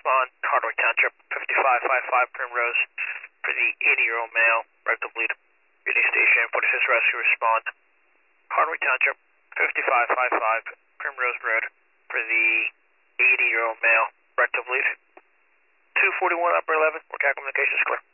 respond. Hardwick Township, 5555 Primrose, for the 80-year-old male, rectal bleed. Reading station, 46 rescue respond. Hardwick Township, 5555 Primrose Road, for the 80-year-old male, rectal bleed. 241 upper 11, work out communications clear.